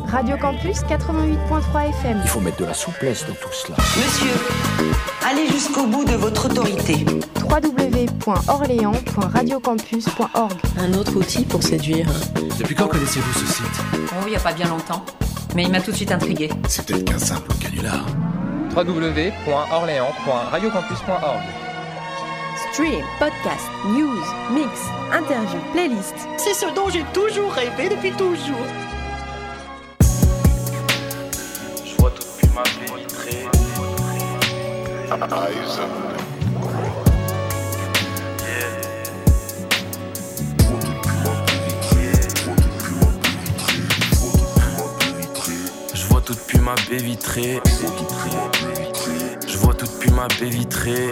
Radio Campus 88.3 FM. Il faut mettre de la souplesse dans tout cela. Monsieur, allez jusqu'au bout de votre autorité. www.orléans.radiocampus.org. Un autre outil pour séduire. Depuis quand connaissez-vous ce site ? Oh, il n'y a pas bien longtemps. Mais il m'a tout de suite intrigué. C'est peut-être qu'un simple canular. www.orléans.radiocampus.org. Stream, podcast, news, mix, interview, playlist. C'est ce dont j'ai toujours rêvé depuis toujours. Je vois tout depuis ma baie vitrée. Je vois tout depuis ma baie vitrée. Je vois tout depuis ma baie vitrée.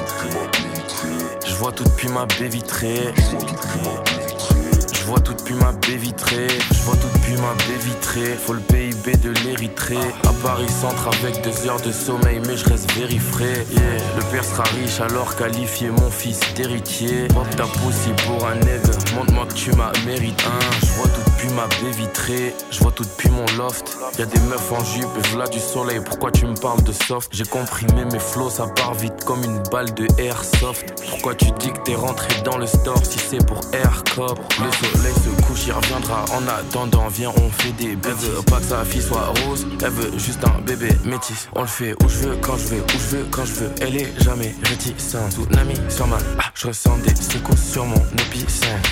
Je vois tout depuis ma baie vitrée. Je vois tout depuis ma baie vitrée. Je vois tout depuis ma baie vitrée. Faut le PIB de l'Érythrée. À Paris centre avec 2 heures de sommeil, mais je reste very frais. Yeah. Le père sera riche alors qualifié mon fils d'héritier. Pop ta poussie pour un nègre. Montre-moi que tu m'as mérité. Je vois tout depuis ma baie vitrée. Je vois tout depuis mon loft. Y'a des meufs en jupe et v'là du soleil. Pourquoi tu me parles de soft? J'ai comprimé mes flows, ça part vite comme une balle de airsoft. Pourquoi tu dis que t'es rentré dans le store si c'est pour Aircop? Le soleil se couche, il reviendra. En attendant, viens, on fait des bébés. Elle veut pas que sa fille soit rose, elle veut juste un bébé métis. On le fait où je veux, quand je veux, où je veux, quand je veux. Elle est jamais réticente. Tsunami sur ma je ressens des secousses sur mon épicène.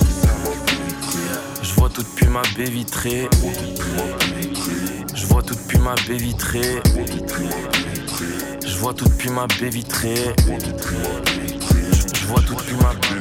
Je vois tout depuis ma baie vitrée. Je vois tout depuis ma baie vitrée. Je vois tout depuis ma baie vitrée. Je vois tout depuis ma baie.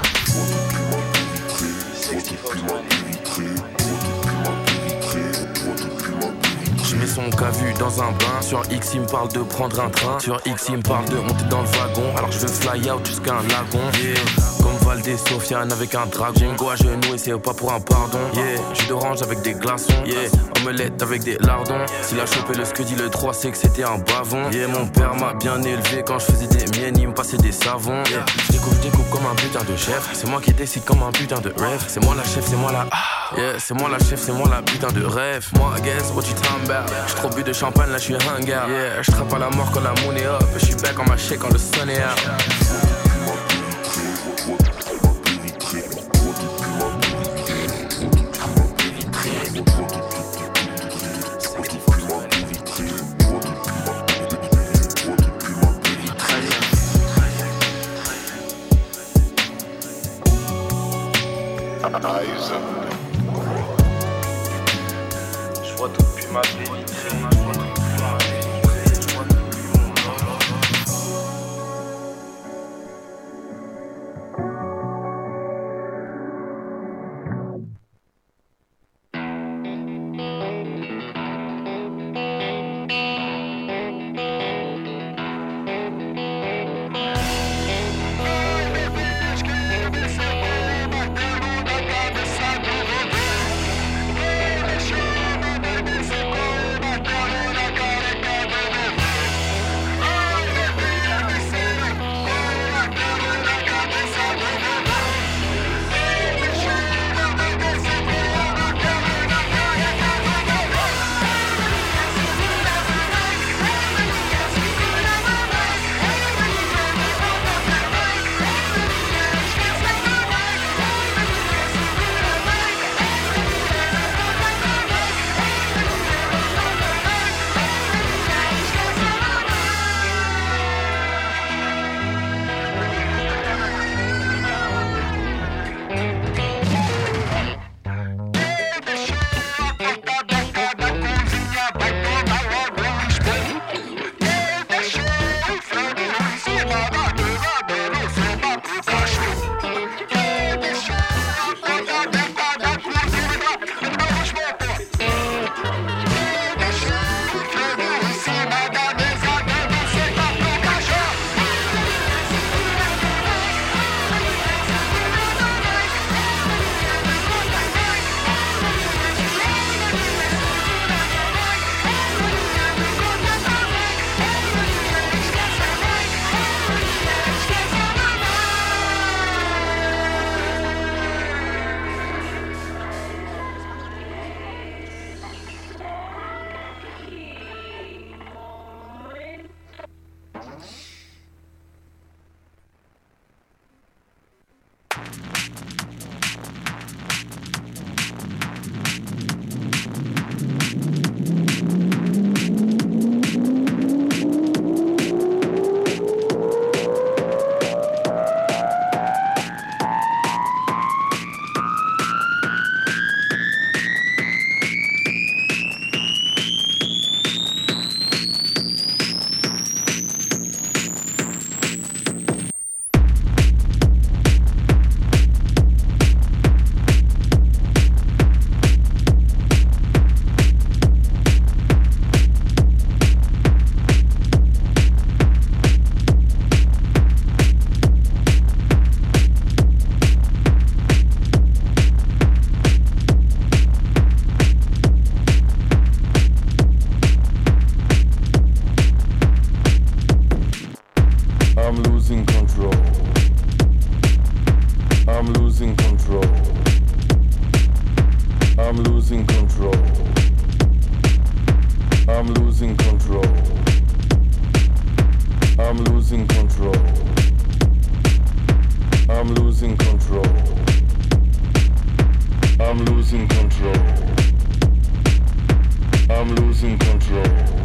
Je mets son cavu dans un bain. Sur X il me parle de prendre un train. Sur X il me parle de monter dans le wagon. Alors je veux fly out jusqu'à un lagon. Yeah. Comme Valdez, Sofiane avec un dragon. J'ai une go à genoux et c'est pas pour un pardon. Yeah. Jus d'orange avec des glaçons. Yeah. Omelette avec des lardons. S'il a chopé le scudi le 3 c'est que c'était un bavon. Yeah. Mon père m'a bien élevé. Quand je faisais des miennes il me passait des savons. Yeah. Je découpe comme un putain de chef. C'est moi qui décide comme un putain de rêve. C'est moi la chef, c'est moi la yeah. C'est moi la chef, c'est moi la putain de rêve. Moi guess what you talking about. J'suis trop bu de champagne, là j'suis hung out. Yeah, j'trappe à la mort quand la moon est up. J'suis back on my shit quand le sun est out. Je vois tout depuis ma baie vitrée. losing control. I'm losing control. I'm losing control. I'm losing control. I'm losing control. I'm losing control.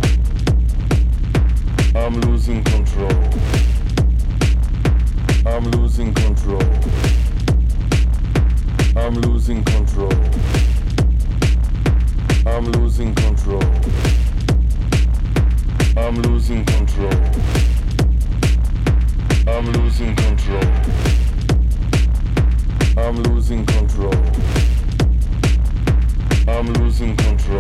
I'm losing control. I'm losing control. I'm losing control. I'm losing control. I'm losing control. I'm losing control. I'm losing control. I'm losing control.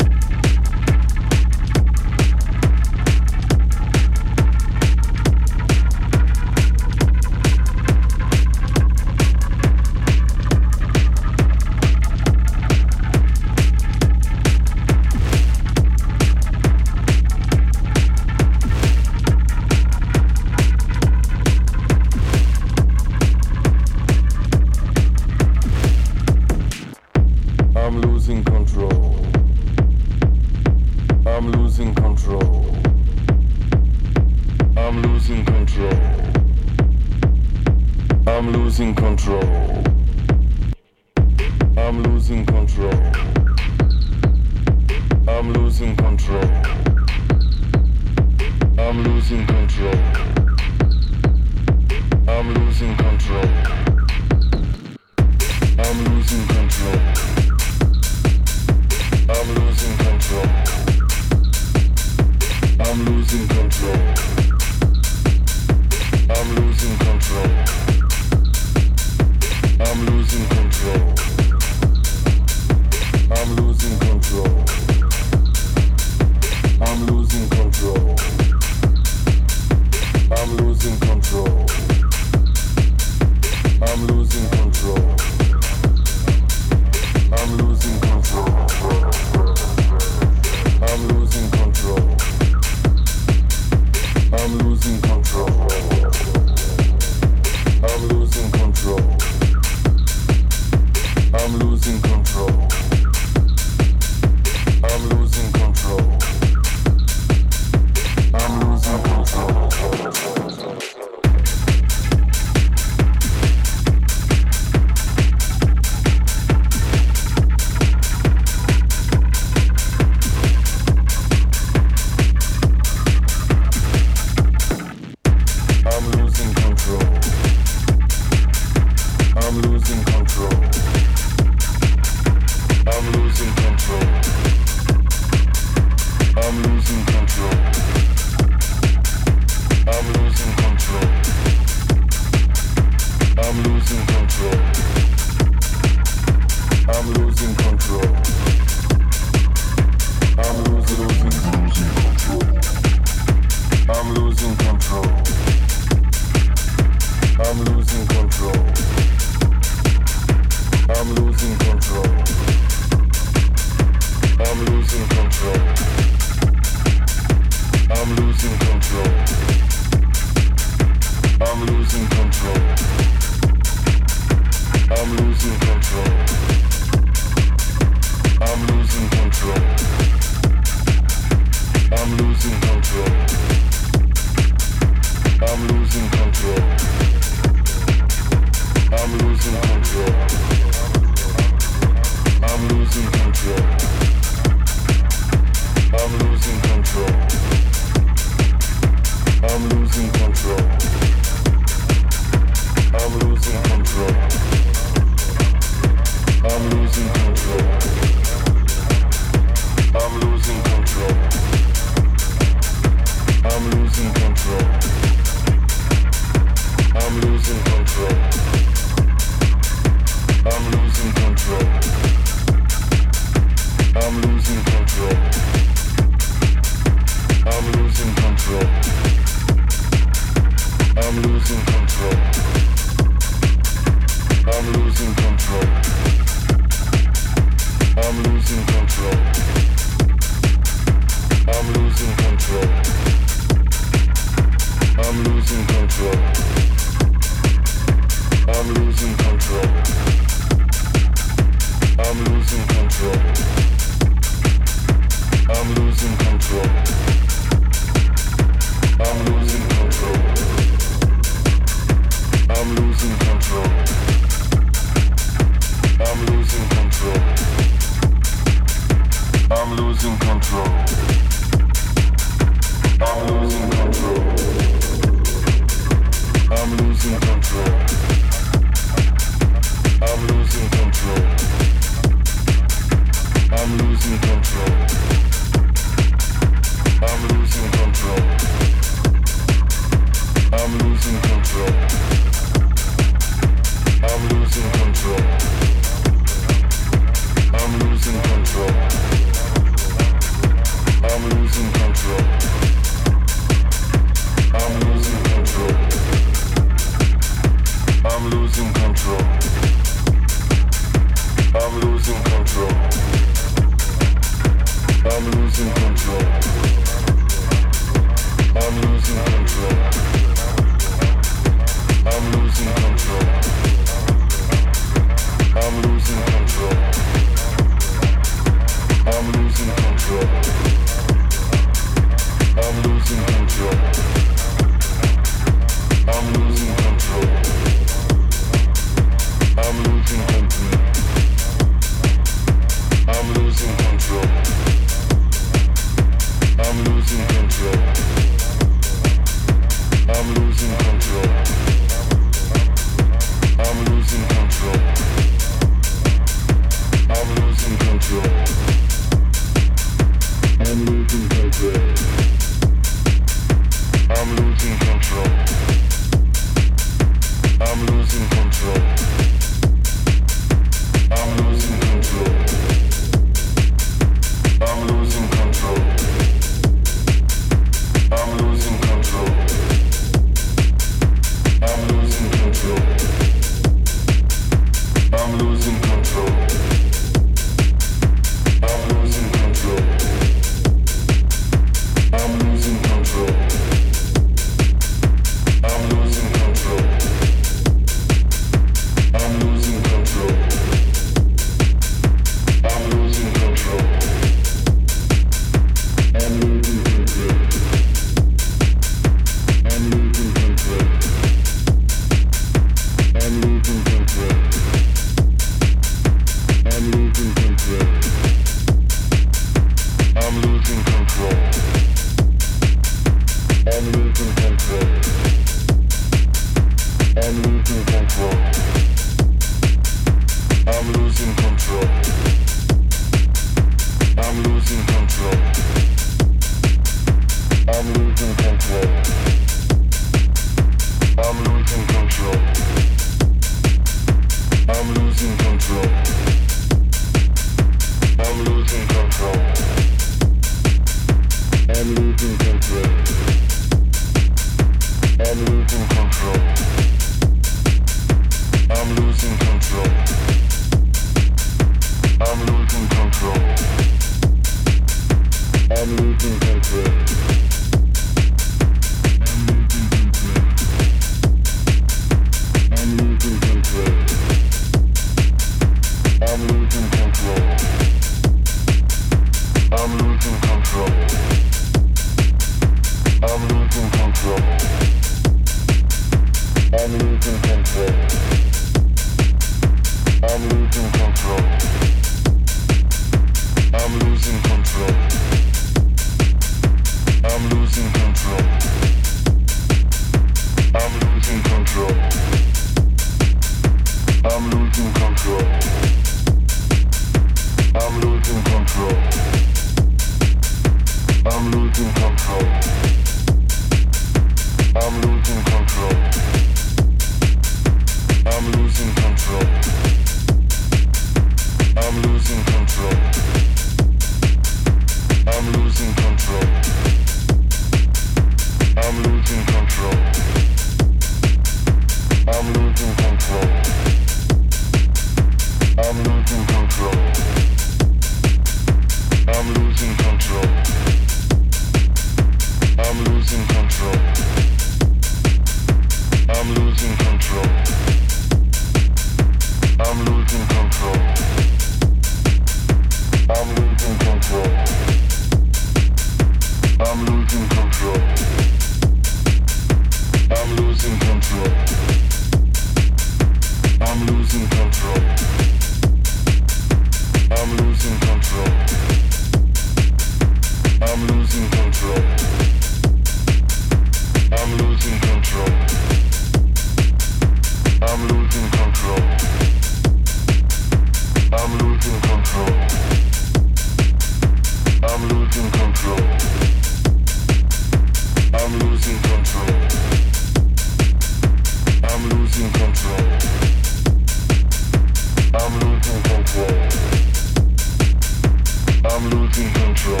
I'm losing control.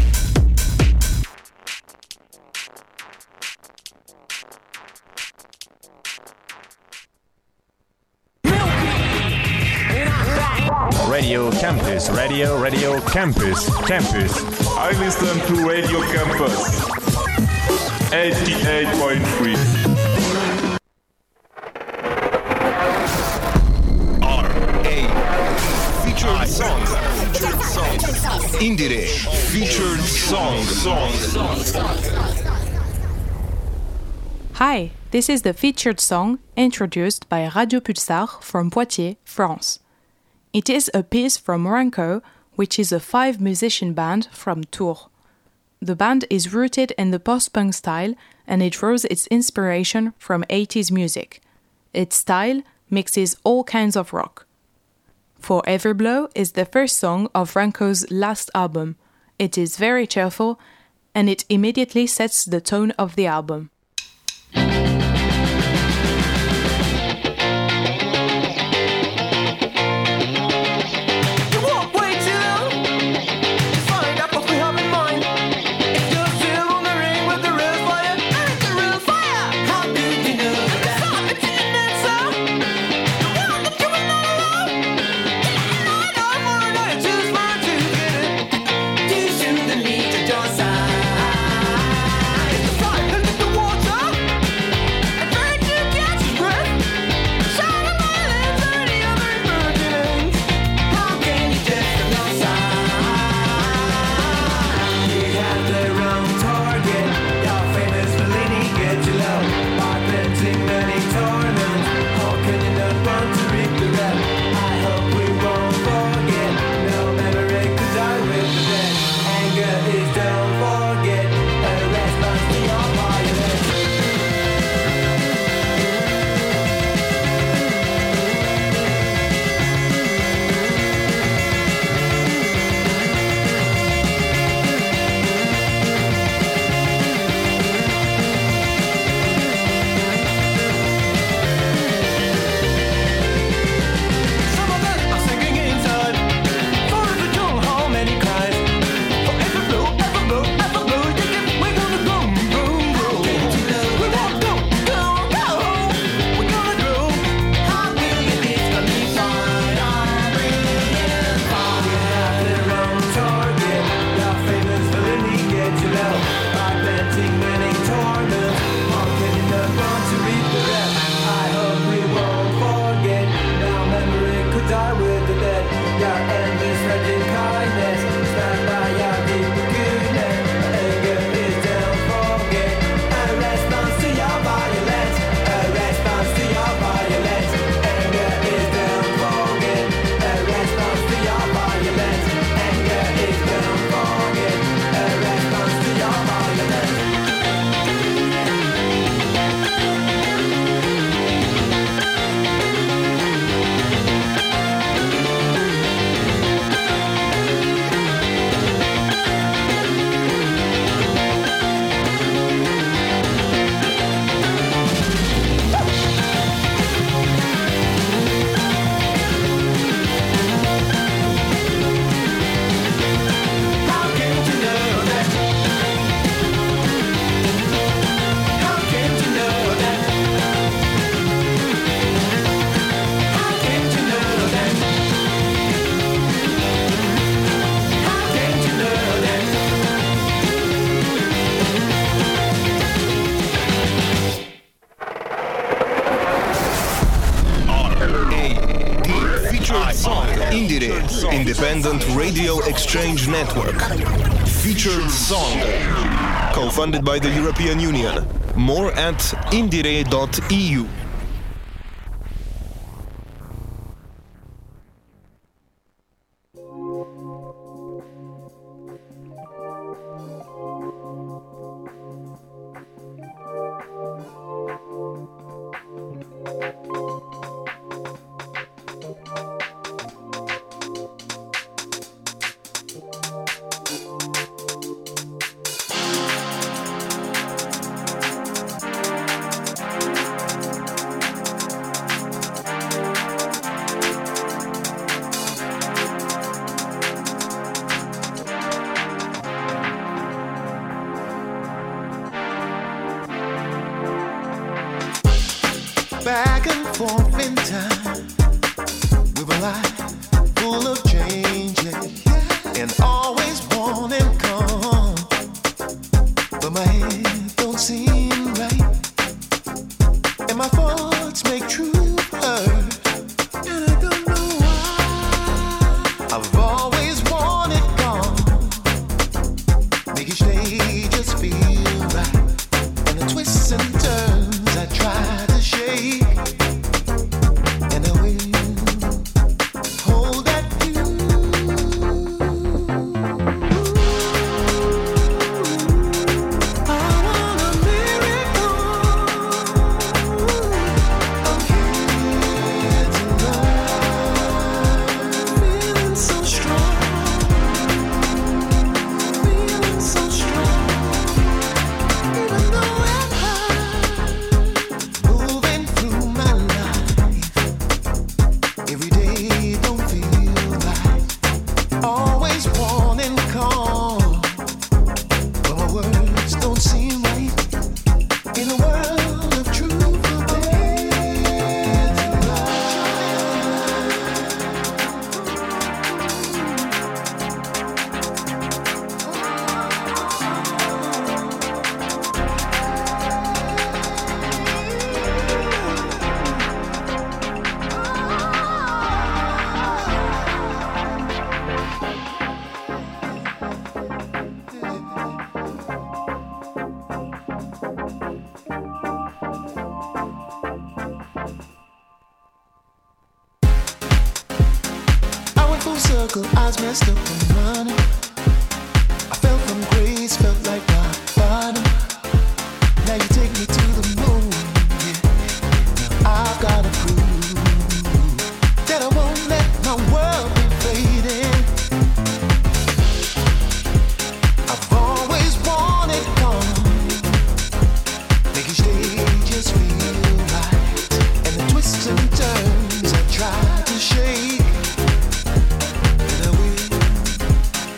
Radio Campus, Radio Campus. I listen to Radio Campus 88.3. Featured song. Indire. Featured song. Hi, this is the featured song introduced by Radio Pulsar from Poitiers, France. It is a piece from Ranco, which is a 5-musician band from Tours. The band is rooted in the post-punk style and it draws its inspiration from 80s music. Its style mixes all kinds of rock. For Every Blow is the first song of Ranco's last album. It is very cheerful and it immediately sets the tone of the album. Independent Radio Exchange Network. Featured song. Co-funded by the European Union. More at indire.eu. forth in time with a life full of changes and always want and come, but my head don't seem right, and my thoughts make true hurt, and I don't know why. I've always wanted gone, make each day just feel right, and the twists and turns I try to shake, and I will hold that view. I want a miracle. I'm here tonight, feeling so strong, feeling so strong, even though I'm high, moving through my life. Every day don't feel right, always wanting calm, but my words don't seem right. In a world of truth, I'm here I went full circle, eyes messed up and running. I fell from grace, felt like my bottom. Now you take me to the moon, yeah. Now I've gotta prove that I won't let my world be fading. I've always wanted calm, make each day just feel right, and the twists and turns I try to shake, and I will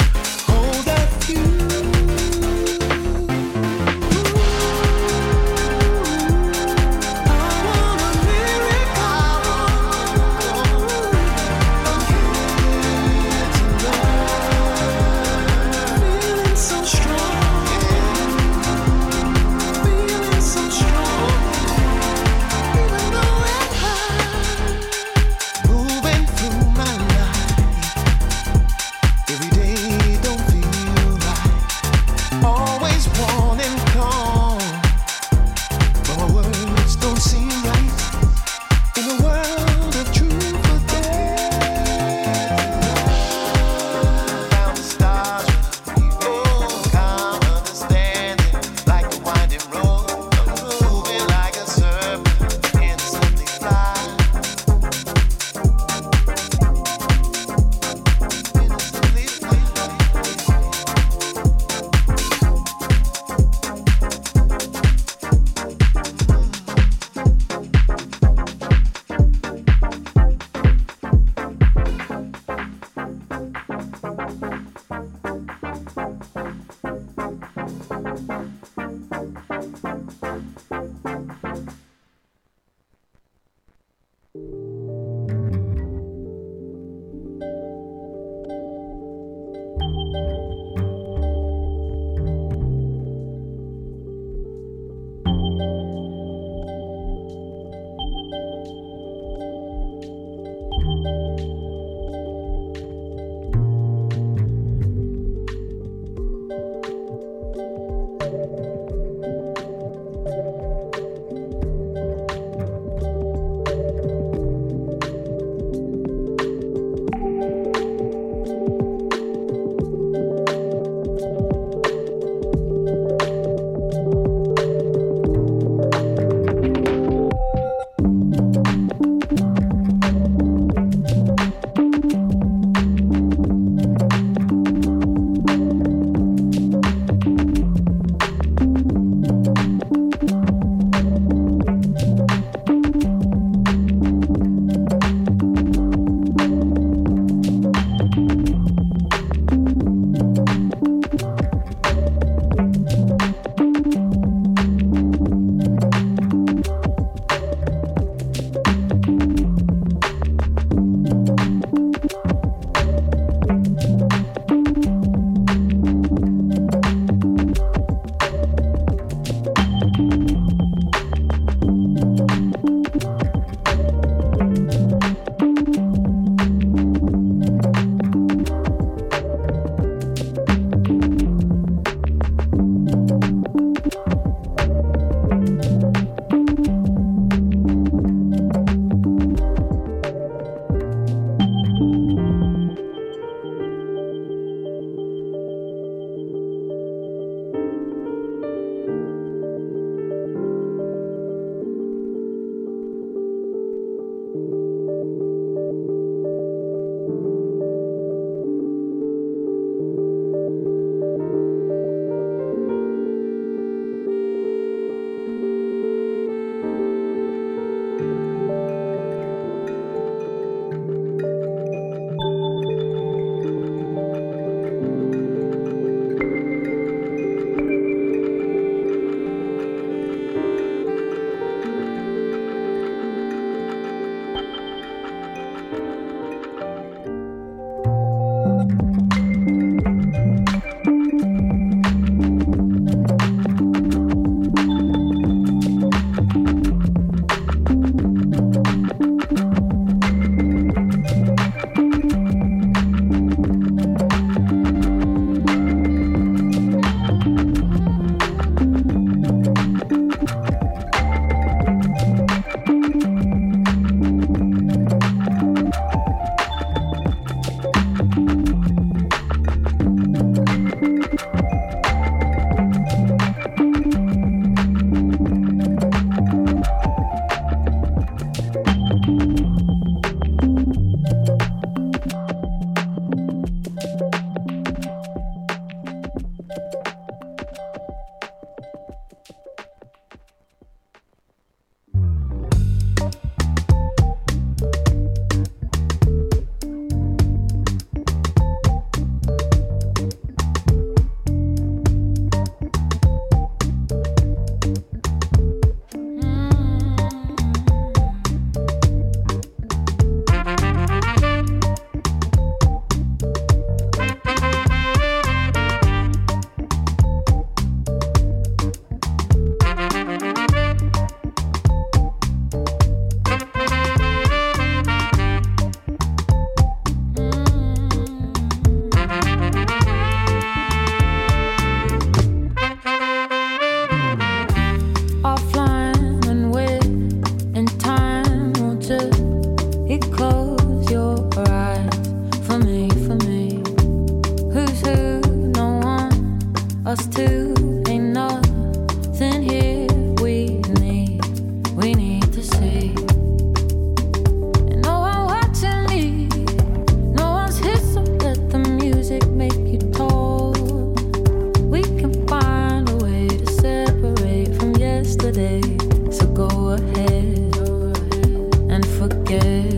us two. Ain't nothing here we need to see. And no one watching me, no one's here, so let the music make you tall. We can find a way to separate from yesterday. So go ahead and forget.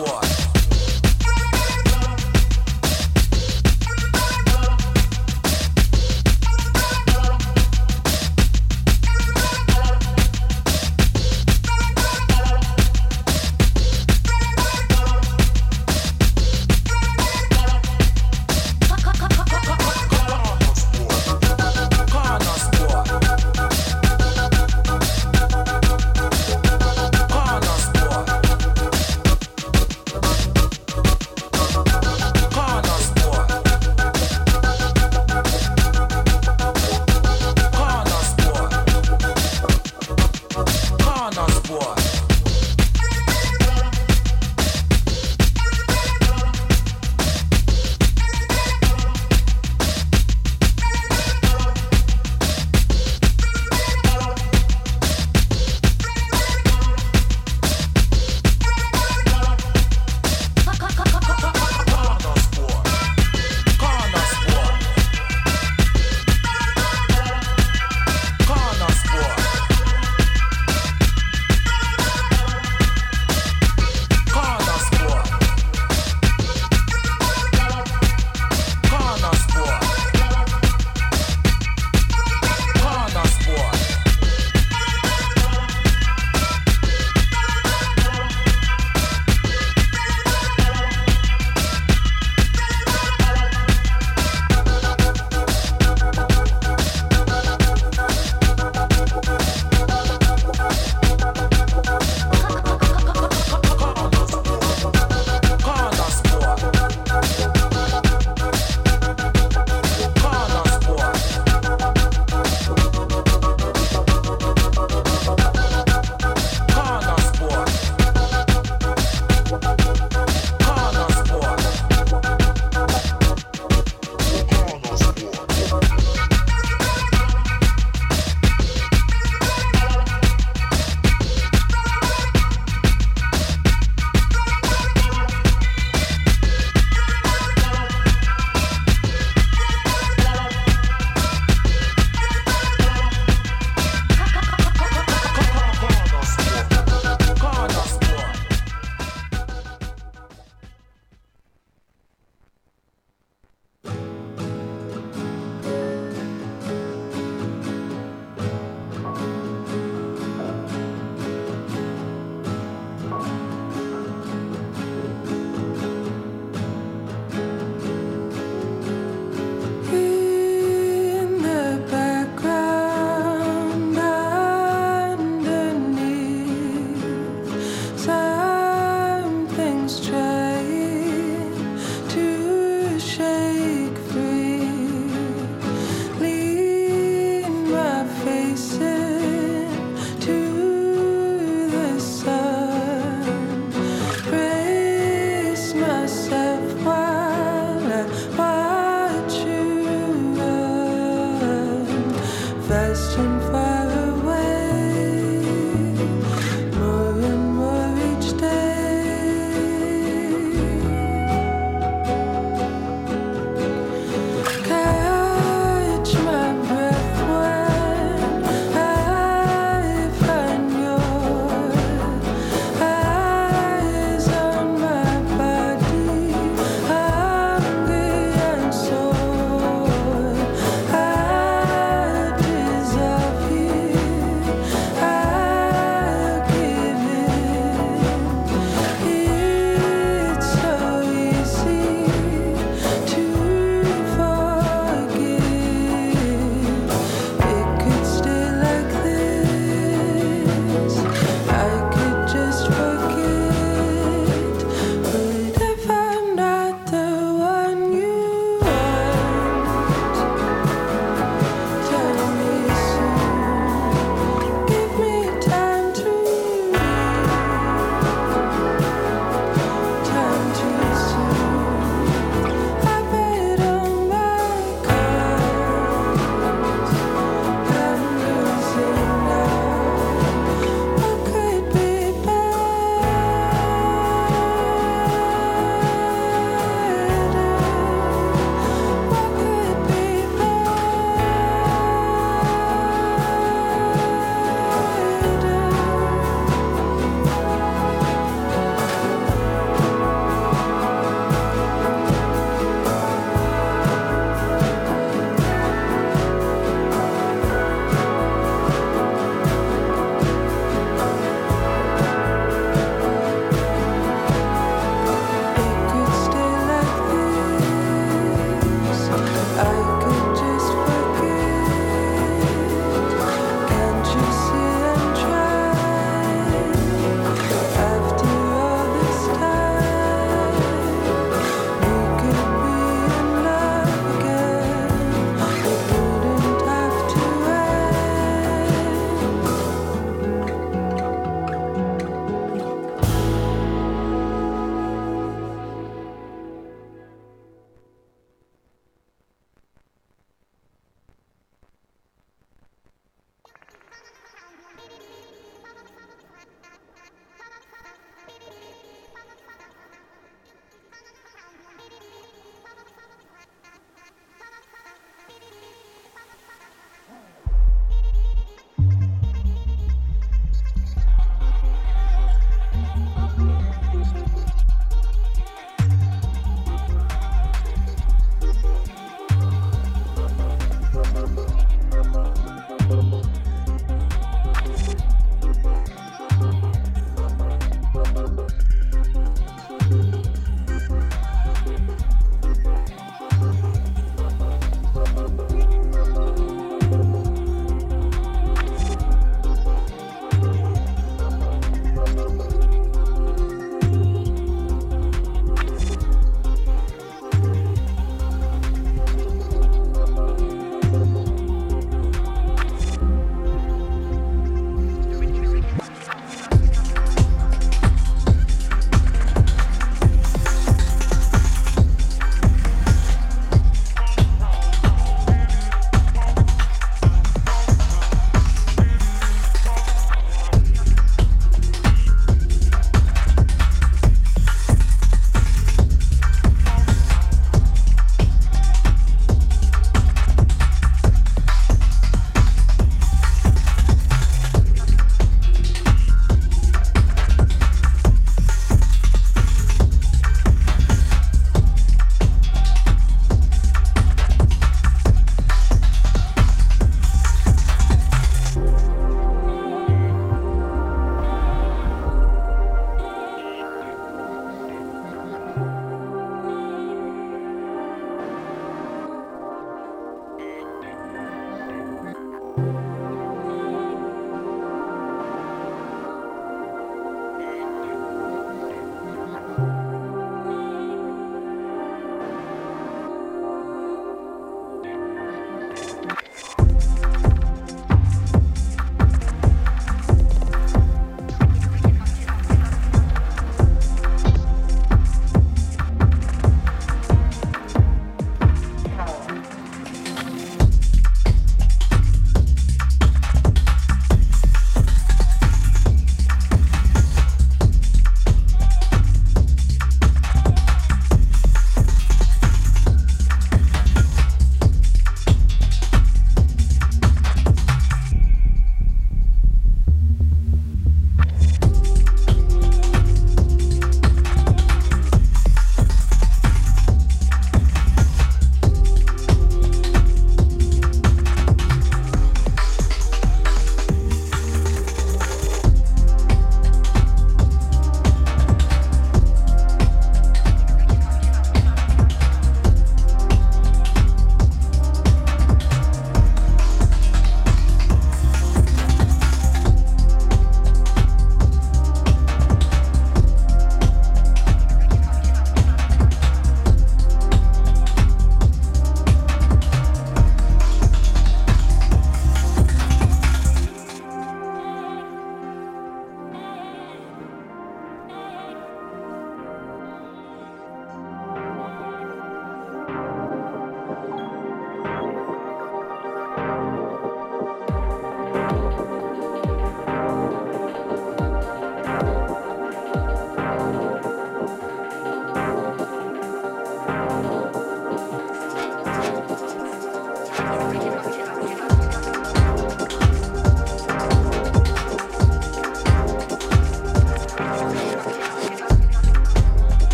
boy.